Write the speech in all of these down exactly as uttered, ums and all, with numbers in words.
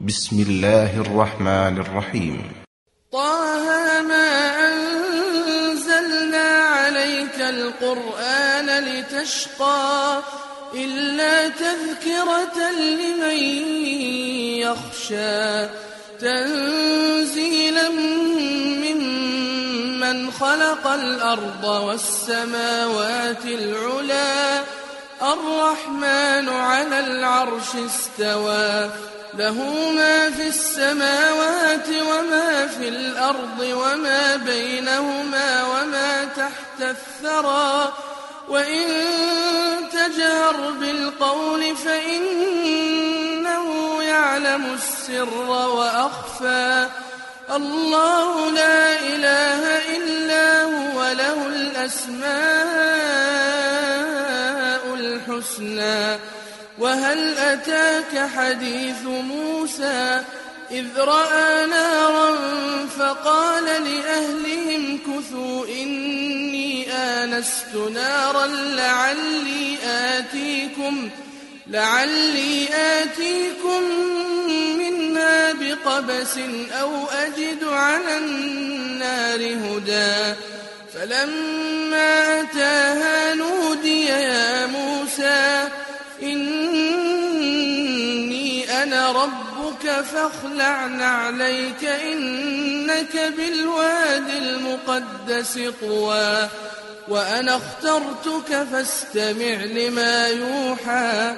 بسم الله الرحمن الرحيم. طه ما أنزلنا عليك القرآن لتشقى إلا تذكرة لمن يخشى تنزيلا ممن خلق الأرض والسماوات العلا الرحمن على العرش استوى له ما في السماوات وما في الأرض وما بينهما وما تحت الثرى وإن تجهر بالقول فإنه يعلم السر وأخفى الله لا إله إلا هو له الأسماء الحسنى وهل أتاك حديث موسى إذ رأى نارا فقال لأهلهم كثوا إني آنست نارا لعلي آتيكم لعلي آتيكم منها بقبس أو أجد على النار هدى فلما أتاها نودي يا موسى إني أنا ربك فاخلع نعليك إنك بالواد المقدس طوى وأنا اخترتك فاستمع لما يوحى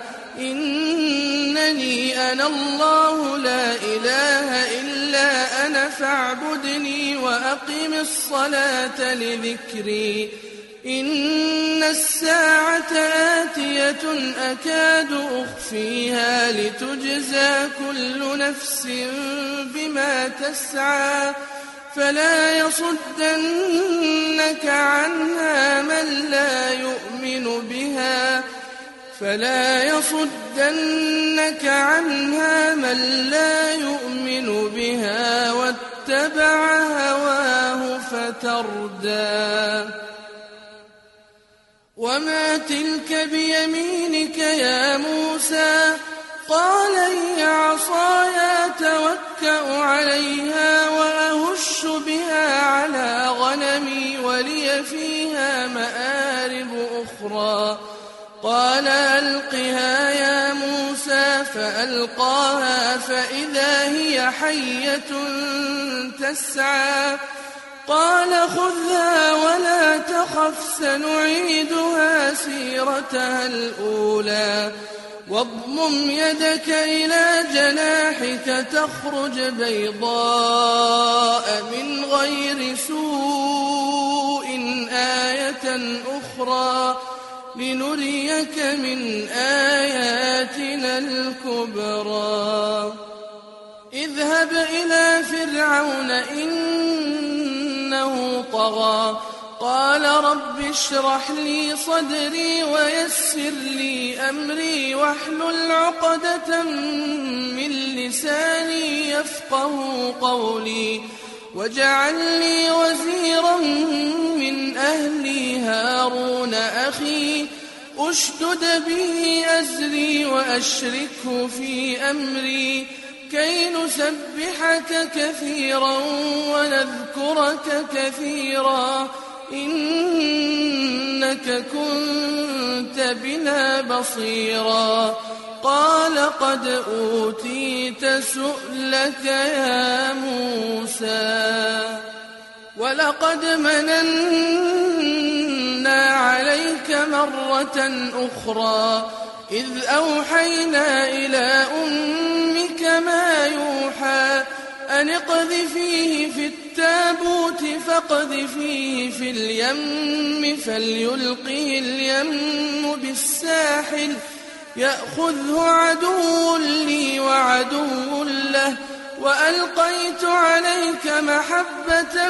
إنني أنا الله لا إله إلا أنا فاعبدني وأقم الصلاة لذكري إن الساعة آتية أكاد أخفيها لتجزى كل نفس بما تسعى فلا يصدنك عنها من لا يؤمن بها فلا يصدنك عنها من لا يؤمن بها واتبع هواه فتردى وما تلك بيمينك يا موسى قال هي عصاي أتوكأ عليها وأهش بها على غنمي ولي فيها مآرب أخرى قال ألقها يا موسى فألقاها فإذا هي حية تسعى قال خذها ولا تخف سنعيدها سيرتها الأولى واضمم يدك إلى جناحك تخرج بيضاء من غير سوء آية أخرى لنريك من آياتنا الكبرى اذهب إلى فرعون إنه طغى قال رب اشرح لي صدري ويسر لي أمري واحلل عقدة من لساني يفقه قولي واجعل لي وزيرا من أهلي هارون أخي أشدد به أزري وأشركه في أمري كي نسبحك كثيرا ونذكرك كثيرا إنك كنت بنا بصيرا قال قد أوتيت سؤلك يا موسى ولقد مننا عليك مرة أخرى إذ أوحينا إلى أمك ما يوحى أن اقذفيه في التابوت فاقذفيه في اليم فليلقه اليم بالساحل يأخذه عدو لي وعدو له وألقيت عليك محبة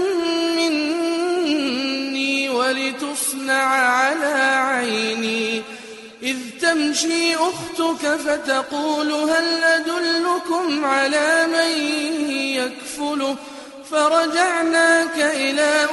مني ولتصنع على عيني إذ تمشي أختك فتقول هل أدلكم على من يكفله فرجعناك إلى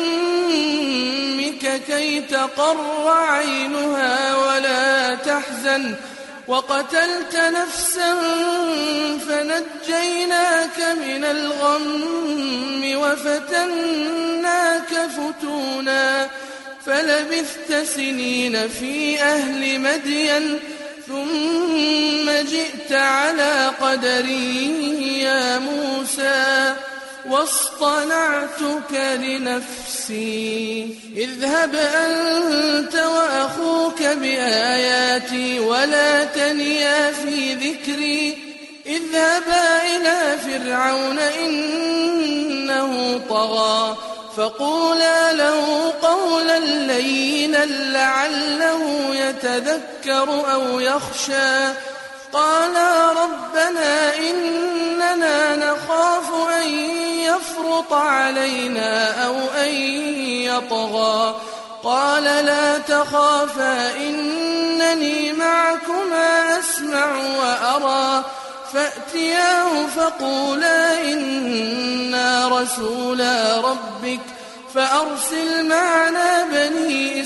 أمك كي تقر عينها ولا تحزن وقتلت نفسا فنجيناك نجيناك من الغم وفتناك فتونا فلبثت سنين في أهل مدين ثم جئت على قدري يا موسى واصطنعتك لنفسي اذهب أنت وأخوك بآياتي ولا تنيا في ذكري اذهبا إلى فرعون إنه طغى فقولا له قولا لينا لعله يتذكر أو يخشى قالا ربنا إننا نخاف أن يفرط علينا أو أن يطغى قال لا تخافا إنني معكما أسمع وأرى فأتياه فقولا إنا رسولا ربك فأرسل معنا بني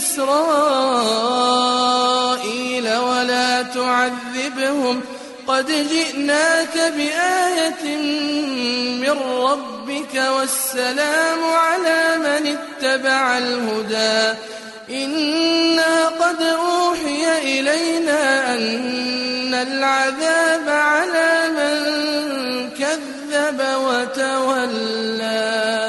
إسرائيل ولا تعذبهم قد جئناك بآية من ربك والسلام على من اتبع الهدى إنا قد أوحي إلينا أن العذاب على من كذب وتولى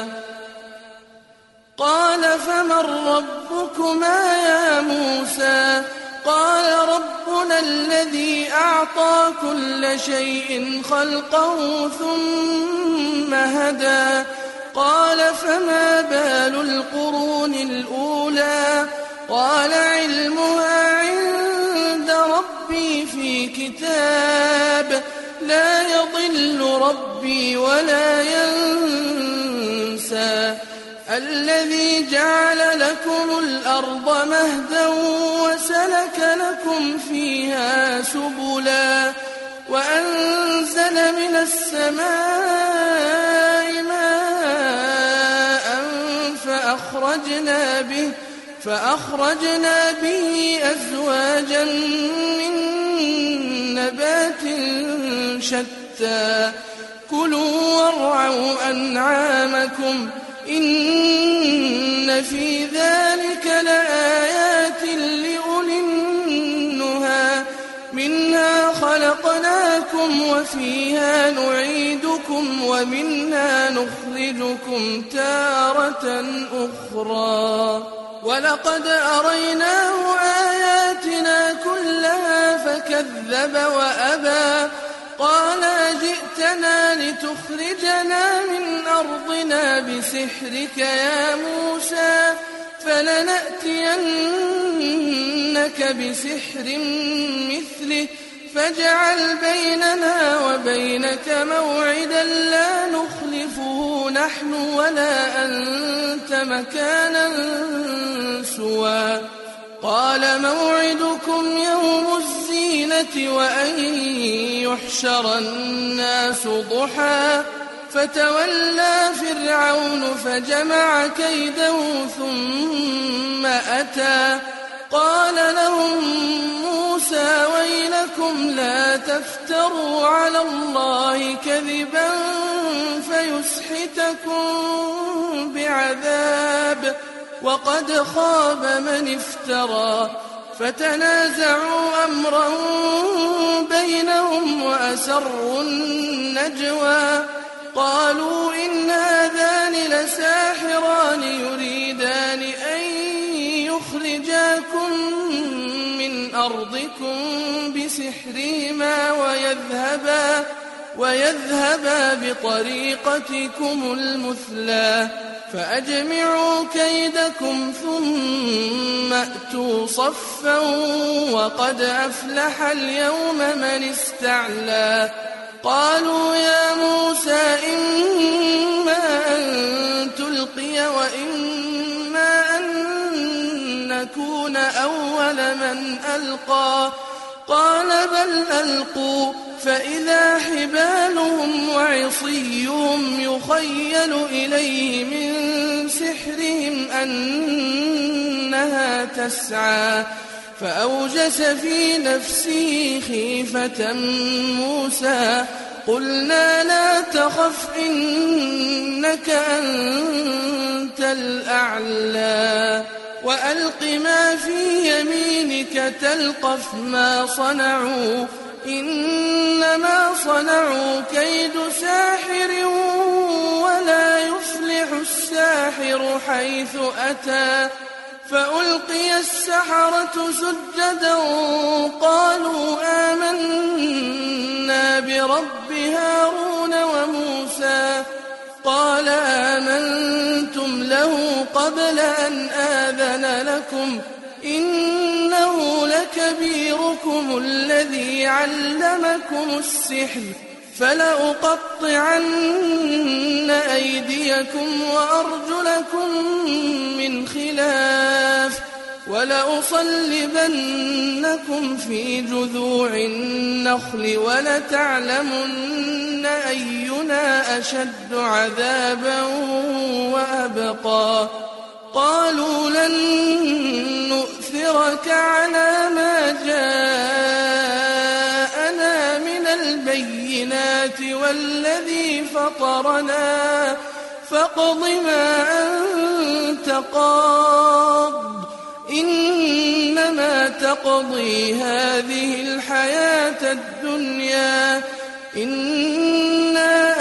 قال فمن ربكما يا موسى قال ربنا الذي أعطى كل شيء خلقه ثم هدى قال فما بال القرون الأولى قال علمها عند ربي في كتاب لا يضل ربي ولا ينسى الذي جعل لكم الأرض مهدا وسلك لكم فيها سبلا وأنزل من السماء ماء فأخرجنا به فأخرجنا به أزواجا من نبات شتى كلوا وارعوا أنعامكم إن في ذلك لآيات لأولي النهى منها خلقناكم وفيها نعيدكم ومنها نخرجكم تارة أخرى ولقد أريناه آياتنا كلها فكذب وأبى قال جئتنا لتخرجنا من أرضنا بسحرك يا موسى فلنأتينك بسحر مثله فاجعل بيننا وبينك موعدا لا نخلفه نحن ولا أنت مكانا سوى قال موعدكم يوم الزينة وأن يحشر الناس ضحى فتولى فرعون فجمع كيده ثم أتى قال لهم موسى ويلكم لا تفتروا على الله كذبا فيسحتكم بعذاب وقد خاب من افترى فتنازعوا أمرهم بينهم وأسروا النجوى قالوا إن هذان لساحران يريدان أن يخرجاكم من أرضكم بسحرهما ويذهبا ويذهبا بطريقتكم المثلى فأجمعوا كيدكم ثم أتوا صفا وقد أفلح اليوم من استعلى قالوا يا موسى إما أن تلقي وإما أن نكون أول من ألقى قال بل ألقوا فإذا حبالهم وعصيهم يخيل إليه من سحرهم أنها تسعى فأوجس في نفسه خيفة موسى قلنا لا تخف إنك أنت الأعلى وألق ما في يمينك تلقف ما صنعوا إنما صنعوا كيد ساحر ولا يفلح الساحر حيث أتى فألقي السحرة سجدا قالوا آمنا برب هارون وموسى قال آمنتم له قبل أن آذن لكم إنه لكبيركم الذي علمكم السحر فلأقطعن أيديكم وأرجلكم من خلاف ولأصلبنكم في جذوع النخل ولتعلمن أينا أشد عذابا وأبقى قالوا لن نؤثرك على ما جاءنا من البينات والذي فطرنا فاقض ما أنت قاض إنما تقضي هذه الحياة الدنيا إنا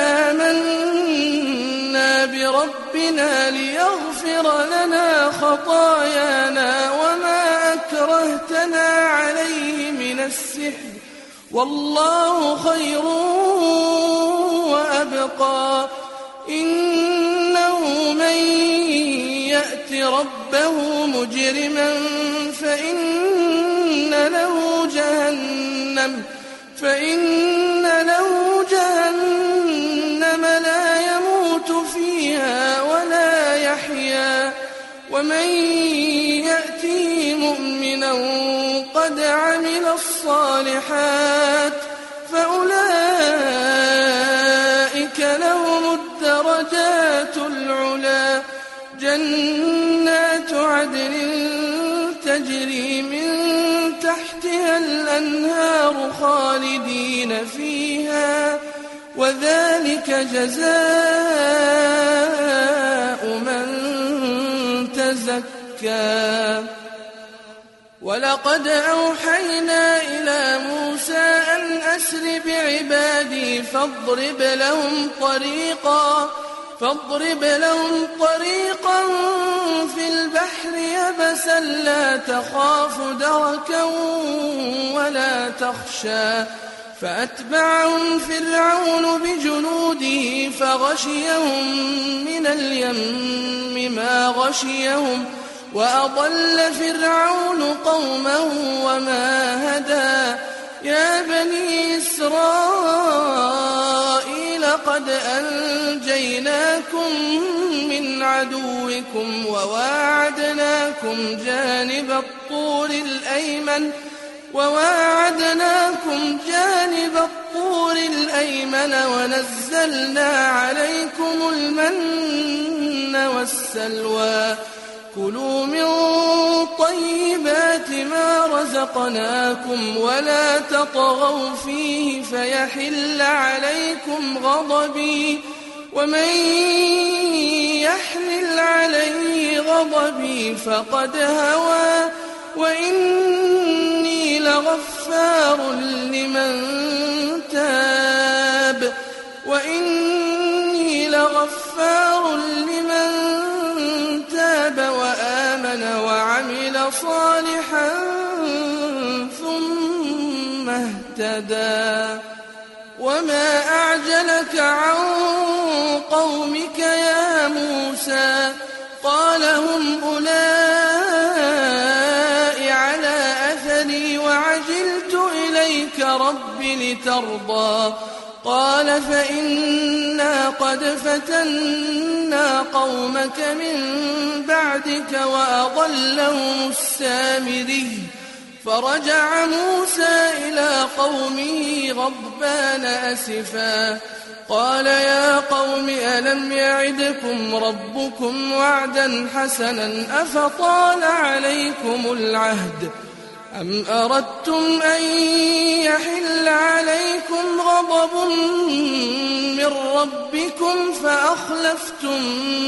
آمنا بربنا ليغفر لنا خطايانا وما أكرهتنا عليه من السحر والله خير وأبقى إنه من يأت ربه مجرما فإن له جهنم فإن له جهنم لا يموت فيها ولا يحيا ومن يأته مؤمنا قد عمل الصالحات فأولئك لهم الدرجات العلى جنات عدن تجري من تحتها الأنهار خالدين فيها وذلك جزاء من تزكى ولقد أوحينا إلى موسى أن أسر بعبادي فاضرب لهم طريقا فاضرب لهم طريقا في البحر يبسا لا تخاف دركا ولا تخشى فأتبعهم فرعون بجنوده فغشيهم من اليم ما غشيهم وأضل فرعون قومه وما هدى يا بني إسرائيل قد أنجيناكم من عدوكم وواعدناكم جانب الطور الأيمن وواعدناكم جانب الطور الأيمن ونزلنا عليكم المن والسلوى كلوا من طيبات ما رزقناكم ولا تطغوا فيه فيحل عليكم غضبي ومن يحلل عليه غضبي فقد هوى وإني لغفار لمن تاب وإني لغفار لمن تاب وآمن وعمل صالحا ثم اهتدى وما أعجلك عن قومك يا موسى قال هم أولئك على أثري وعجلت إليك رب لترضى قال فإنا قد فتنا قومك من بعدك وأضلهم السامري فرجع موسى إلى قومه غضبان أسفا قال يا قوم ألم يعدكم ربكم وعدا حسنا أفطال عليكم العهد أم أردتم أن يحل عليكم غضب من ربكم فأخلفتم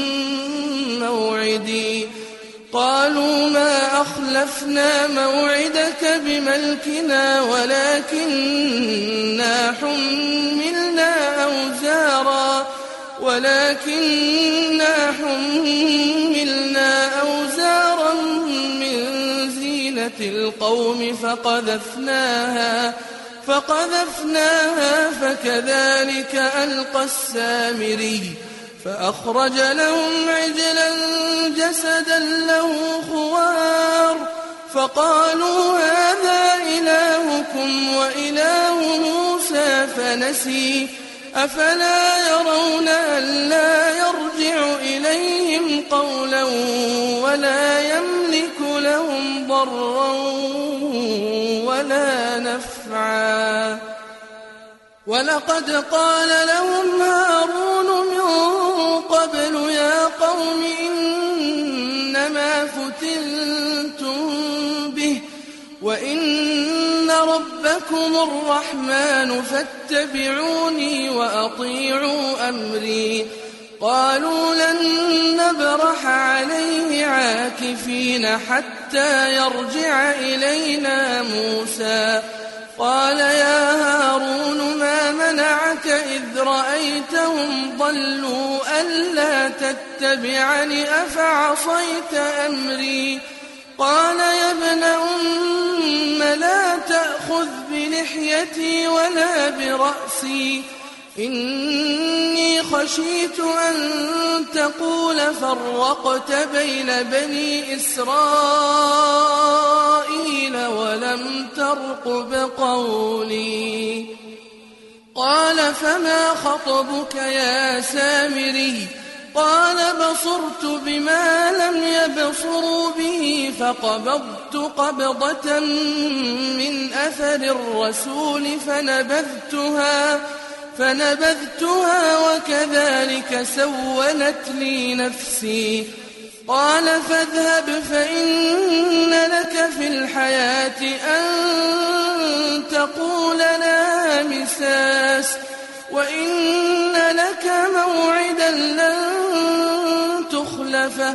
موعدي قالوا ما أخلفنا موعدك بملكنا ولكننا حملنا أوزارا ولكننا حملنا أوزارا من زينة القوم فقذفناها فقذفناها فكذلك ألقى السامري فأخرج لهم عجلا جسدا له خوار فقالوا هذا إلهكم وإله موسى فنسي أفلا يرون ألا يرجع إليهم قولا ولا يملك لهم ضرا ولا نفعا ولقد قال لهم هارون من قبل يا قوم إنما فتنتم به وإن ربكم الرحمن فاتبعوني وأطيعوا أمري قالوا لن نبرح عليه عاكفين حتى يرجع إلينا موسى قال يا هارون ما منعك إذ رأيتهم ضلوا ألا تتبعني أفعصيت أمري قال يا ابن أم لا تأخذ بلحيتي ولا برأسي إني خشيت أن تقول فرقت بين بني إسرائيل ولم ترقب قولي قال فما خطبك يا سامري قال بصرت بما لم يبصروا به فقبضت قبضة من أثر الرسول فنبذتها فنبذتها وكذلك سولت لي نفسي قال فاذهب فإن لك في الحياة أن تقول لا مساس وإن لك موعدا لن تخلفه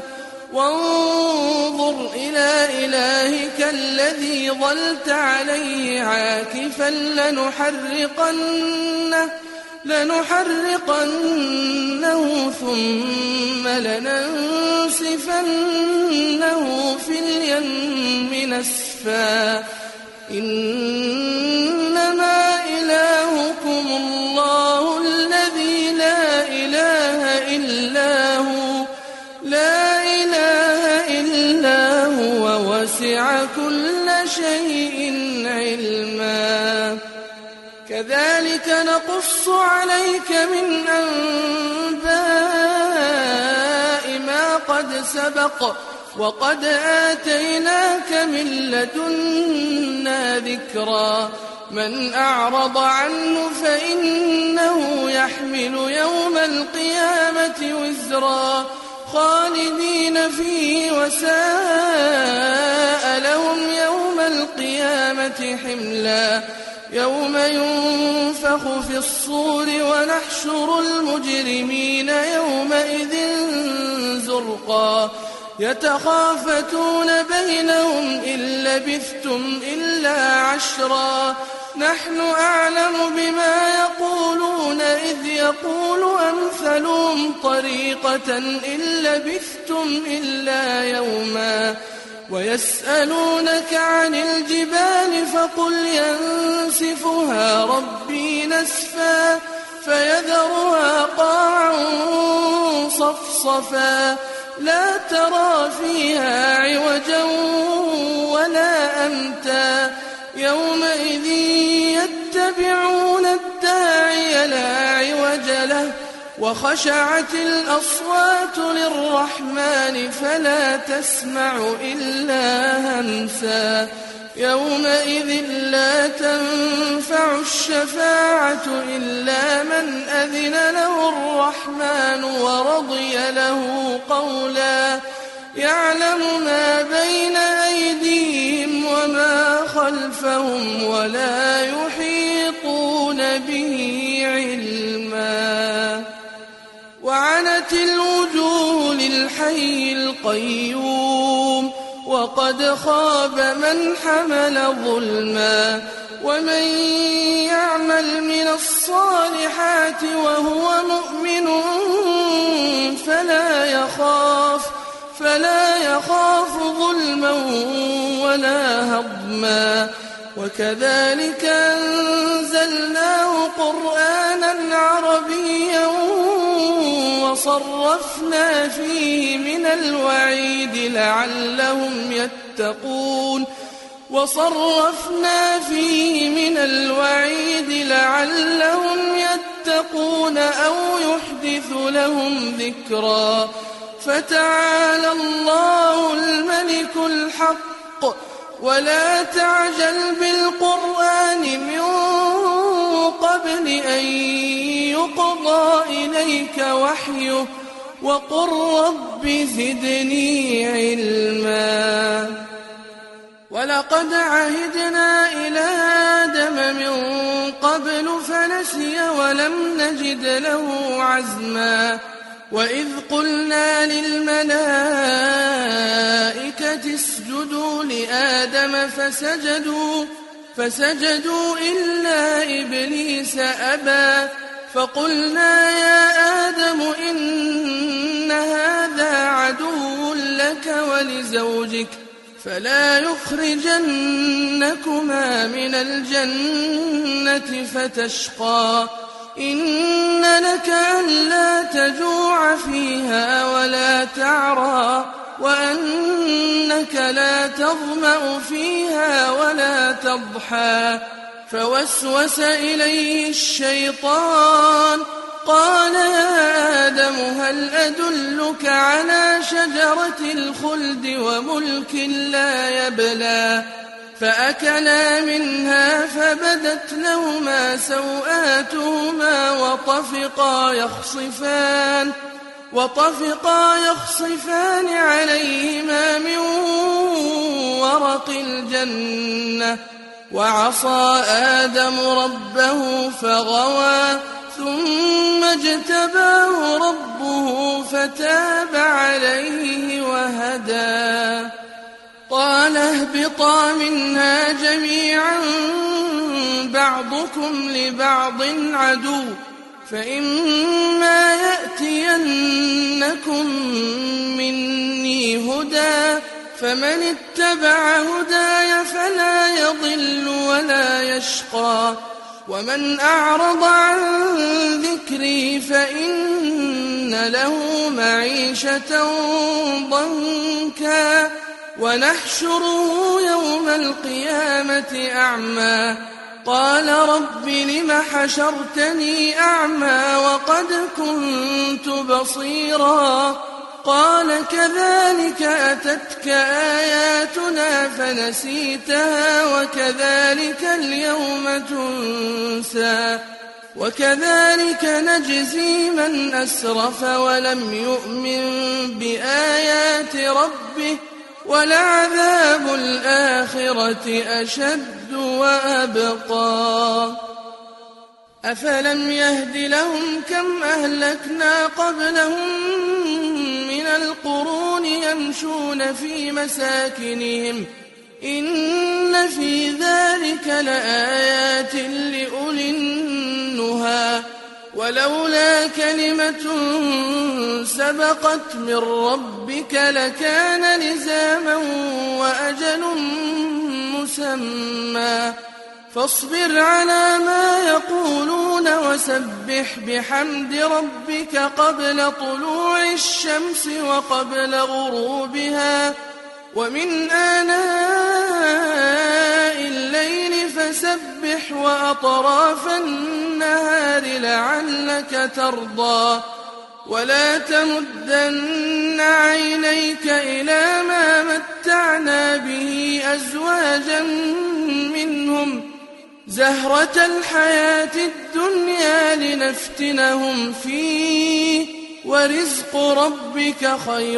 وانظر إلى إلهك الذي ظلت عليه عاكفا لنحرقنه لنحرقنه ثم لننسفنه في اليم نسفا إنما إلهكم الله الذي لا إله إلا هو لا إله إلا هو وسع كل شيء علما كذلك نقص عليك من أنباء ما قد سبق وقد آتيناك من لدنا ذكرا من أعرض عنه فإنه يحمل يوم القيامة وزرا خالدين فيه وساء لهم يوم القيامة حملا يوم ينفخ في الصور ونحشر المجرمين يومئذ زرقا يتخافتون بينهم إن لبثتم إلا عشرا نحن أعلم بما يقولون إذ يقول أمثلهم طريقة إن لبثتم إلا يوما ويسألونك عن الجبال فقل ينسفها ربي نسفا فيذرها قاعا صفصفا لا ترى فيها عوجا ولا أمتا يومئذ يتبعون الداعي لا عوج له وخشعت الأصوات للرحمن فلا تسمع إلا همسا يومئذ لا تنفع الشفاعة إلا من أذن له الرحمن ورضي له قولا يعلم ما بين أيديهم وما خلفهم ولا يحيطون به علما. وعنت الوجوه للحي القيوم وقد خاب من حمل ظلما. ومن يعمل من الصالحات وهو مؤمن فلا يخاف فلا يخاف ظلما ولا هضما. وكذلك أنزلناه قرآنا عربيا وصرفنا فيه من الوعيد لعلهم يتقون وصرفنا فيه من الوعيد لعلهم يتقون أو يحدث لهم ذكرا. فتعالى الله الملك الحق ولا تعجل بالقرآن من قبل أن يقضى إليك وحيه وقل رب زدني علما. ولقد عهدنا إلى آدم من قبل فنسي ولم نجد له عزما. وإذ قلنا للملائكة اسجدوا لآدم فسجدوا فسجدوا إلا إبليس أبى. فقلنا يا آدم إن هذا عدو لك ولزوجك فلا يخرجنكما من الجنة فتشقى. إن لك ألا تجوع فيها ولا تعرى وأنك لا تظمأ فيها ولا تضحى. فوسوس إليه الشيطان قال يا آدم هل أدلك على شجرة الخلد وملك لا يبلى. فأكلا منها فبدت لهما سوآتهما وطفقا يخصفان وطفقا يخصفان عليهما من ورق الجنة. وعصى آدم ربه فغوى ثم اجتباه ربه فتاب عليه وهدى. قال اهبطا منها جميعا بعضكم لبعض عدو فإما يأتينكم مني هدى فمن اتبع هداي فلا يضل ولا يشقى. ومن أعرض عن ذكري فإن له معيشة ضنكا ونحشره يوم القيامة أعمى. قال رب لم حشرتني أعمى وقد كنت بصيرا. قال كذلك أتتك آياتنا فنسيتها وكذلك اليوم تنسى. وكذلك نجزي من أسرف ولم يؤمن بآيات ربه ولعذاب الآخرة أشد وأبقى. أفلم يهد لهم كم أهلكنا قبلهم من القرون يمشون في مساكنهم إن في ذلك لآيات لأولي النهى. ولولا كلمة سبقت من ربك لكان لزاما وأجل مسمى. فاصبر على ما يقولون وسبح بحمد ربك قبل طلوع الشمس وقبل غروبها ومن آناء الليل فسبح وأطراف النهار لعلك ترضى. ولا تمدن عينيك إلى ما متعنا به أزواجا منهم زهرة الحياة الدنيا لنفتنهم فيه ورزق ربك خير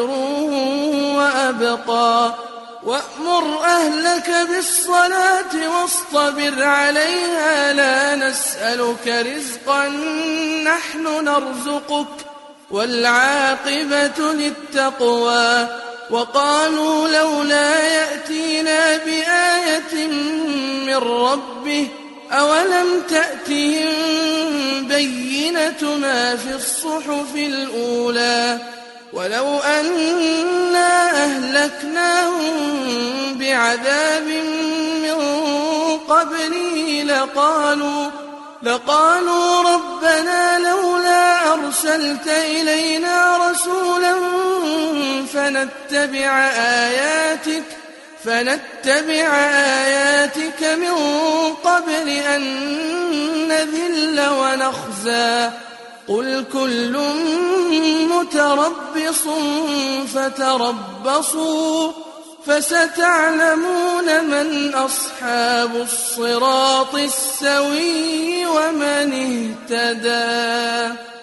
وأبقى وأمر أهلك بالصلاة واصطبر عليها لا نسألك رزقا نحن نرزقك والعاقبة للتقوى وقالوا لولا يأتينا بآية من ربه أولم تأتهم بينة ما في الصحف الأولى ولو أنا أهلكناهم بعذاب من قبله لقالوا لقالوا ربنا لولا أرسلت إلينا رسولا فنتبع آياتك فنتبع آياتك من قبل أن نذل ونخزى قل كل متربص فتربصوا فستعلمون من أصحاب الصراط السوي ومن اهتدى.